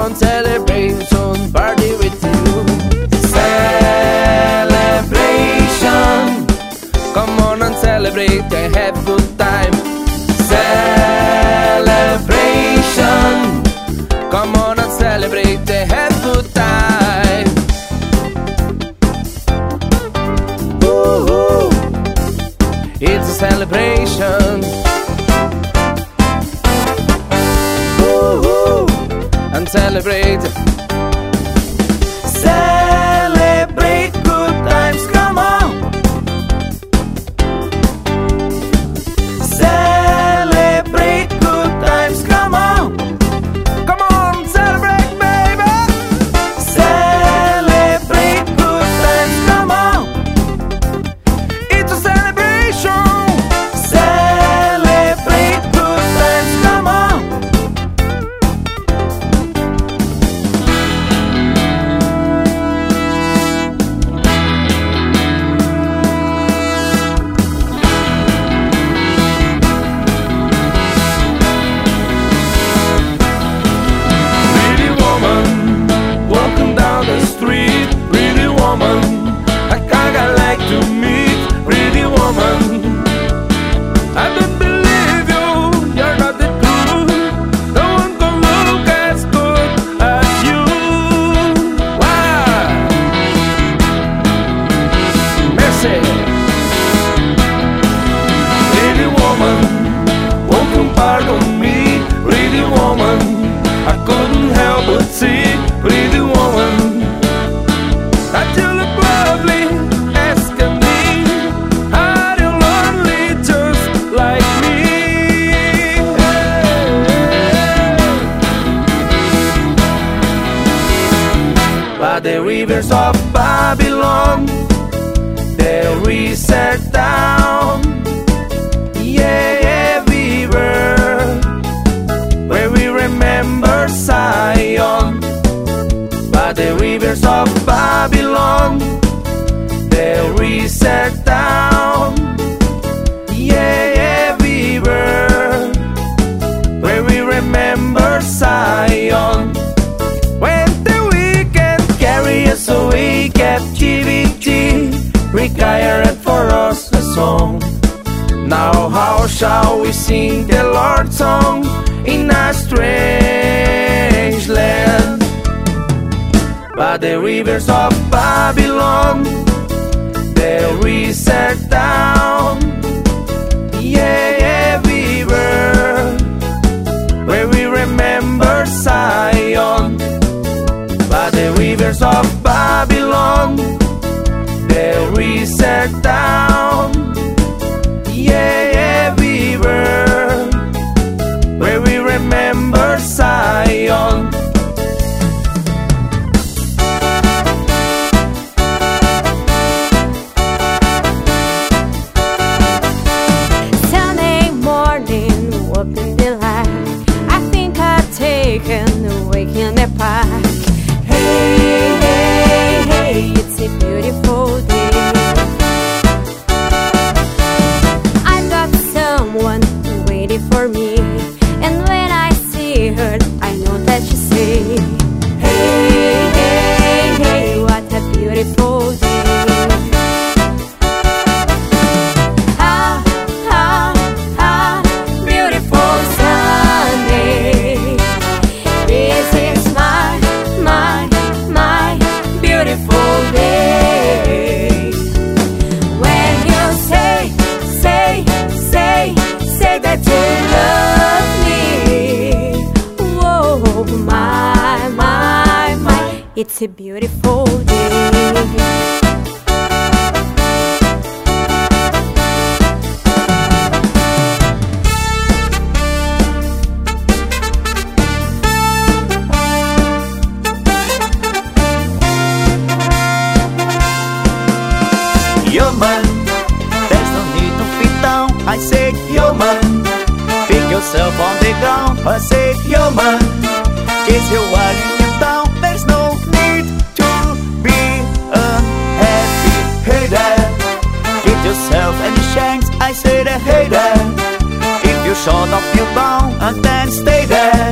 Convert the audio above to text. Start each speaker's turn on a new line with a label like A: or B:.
A: on, celebration party with you. Celebration, come on and celebrate and have good time. Celebration, come on and celebrate and have good time. Woo-hoo. It's a celebration. Woo-hoo. And celebrate. Celebrate good times, come on. Celebrate good times, come on. Come on, celebrate, baby. Celebrate good times, come on. It's a celebration. Celebrate good times, come on. Pretty woman, walking down the street. Pretty woman, a guy I like to meet. Pretty woman, I don't believe you, you're not the truth. No one can look as good as you. Why? Mercy. Pretty woman, walking pardon me. Pretty woman, I couldn't help but see. Pretty woman, that you look lovely, asking me, are you lonely just like me? By the rivers of Babylon, there we sat down. Yeah, we were where we remember Zion. By the rivers of Babylon, there we sat down. Yeah, we were where we remember Zion. When the wicked carry us away, captivity required for us a song. Now how shall we sing the Lord's song in a strange land? By the rivers of Babylon, there we sat down. Yeah, we were where we remember Zion. By the rivers of Babylon, there we sat down. Yeah, we were where we remember Zion.
B: Sunday morning, walking the line. I think I've taken a wake in the park. Hey, hey, hey, it's a beautiful day. I've got someone waiting for me, and when I see her, I know that she say, hey, hey, hey, what a beautiful day. Ah, ah, ah, beautiful Sunday. This is my beautiful day. When you say that you love me, whoa, my, it's a beautiful day.
C: Human, there's no need to fit down. I say human, pick yourself on the ground. I say human, kiss your while in town. There's no need to be unhappy. Hey there, give yourself any chance. I say that, hey there, if you short off your bound and then stay there.